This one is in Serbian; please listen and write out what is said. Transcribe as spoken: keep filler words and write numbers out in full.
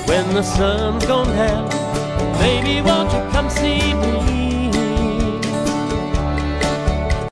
when the sun's gone down. Baby, won't you come see me?